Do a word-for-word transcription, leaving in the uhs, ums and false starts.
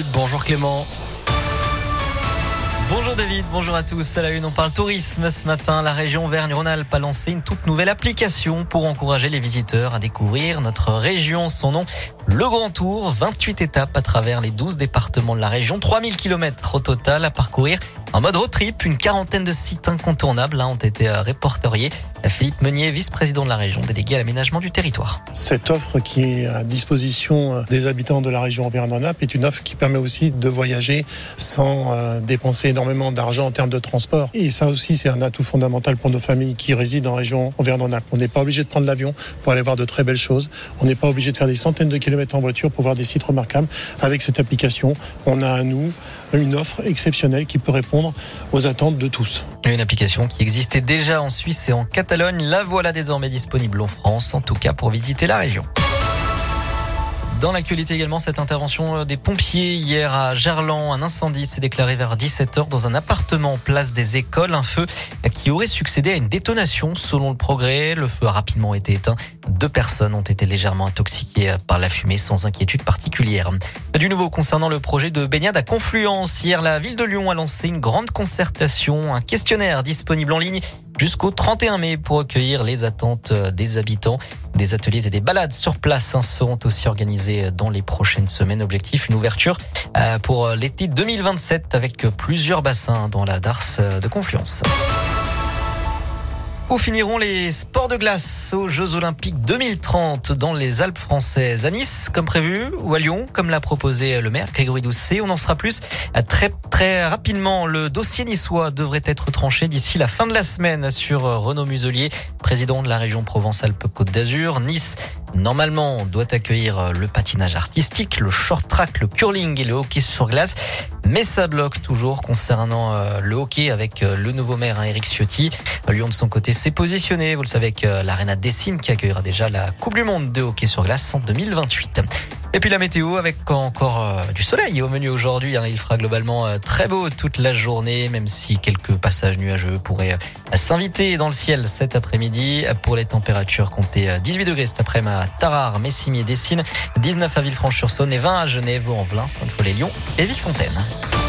David, bonjour Clément. Bonjour David, bonjour à tous. À la une, on parle tourisme ce matin. La région Auvergne-Rhône-Alpes a lancé une toute nouvelle application pour encourager les visiteurs à découvrir notre région. Son nom, Le Grand Tour. vingt-huit étapes à travers les douze départements de la région. trois mille kilomètres au total à parcourir en mode road trip. Une quarantaine de sites incontournables ont été répertoriés. Philippe Meunier, vice-président de la région, délégué à l'aménagement du territoire. Cette offre qui est à disposition des habitants de la région Auvergne-Rhône-Alpes est une offre qui permet aussi de voyager sans dépenser énormément d'argent en termes de transport. Et ça aussi, c'est un atout fondamental pour nos familles qui résident en région Auvergne-Rhône-Alpes. On n'est pas obligé de prendre l'avion pour aller voir de très belles choses. On n'est pas obligé de faire des centaines de kilomètres en voiture pour voir des sites remarquables. Avec cette application, on a à nous une offre exceptionnelle qui peut répondre aux attentes de tous. Une application qui existait déjà en Suisse et en Catalogne. La voilà désormais disponible en France, en tout cas pour visiter la région. Dans l'actualité également, cette intervention des pompiers hier à Gerland. Un incendie s'est déclaré vers dix-sept heures dans un appartement place des Écoles. Un feu qui aurait succédé à une détonation selon le Progrès. Le feu a rapidement été éteint. Deux personnes ont été légèrement intoxiquées par la fumée sans inquiétude particulière. Du nouveau concernant le projet de baignade à Confluence. Hier, la ville de Lyon a lancé une grande concertation. Un questionnaire disponible en ligne jusqu'au trente et un mai pour recueillir les attentes des habitants. Des ateliers et des balades sur place seront aussi organisés dans les prochaines semaines. Objectif, une ouverture pour l'été deux mille vingt-sept avec plusieurs bassins dans la darse de Confluence. Où finiront les sports de glace aux Jeux Olympiques deux mille trente dans les Alpes françaises? À Nice, comme prévu, ou à Lyon, comme l'a proposé le maire Grégory Doucet. On en saura plus très très rapidement. Le dossier niçois devrait être tranché d'ici la fin de la semaine sur Renaud Muselier, président de la région Provence-Alpes-Côte d'Azur. Nice, normalement, doit accueillir le patinage artistique, le short track, le curling et le hockey sur glace. Mais ça bloque toujours concernant le hockey avec le nouveau maire Éric Ciotti. Lyon de son côté s'est positionné, vous le savez, avec l'Arena Dessine qui accueillera déjà la Coupe du Monde de hockey sur glace en deux mille vingt-huit. Et puis la météo avec encore euh, du soleil au menu aujourd'hui. Hein. Il fera globalement euh, très beau toute la journée, même si quelques passages nuageux pourraient euh, s'inviter dans le ciel cet après-midi. Pour les températures, comptez euh, dix-huit degrés cet après-midi à Tarare, Messimiers, Dessines, dix-neuf à Villefranche-sur-Saône et vingt à Genève, Vaux-en-Velin, Sainte-Foy-les-Lyons et Villefontaine.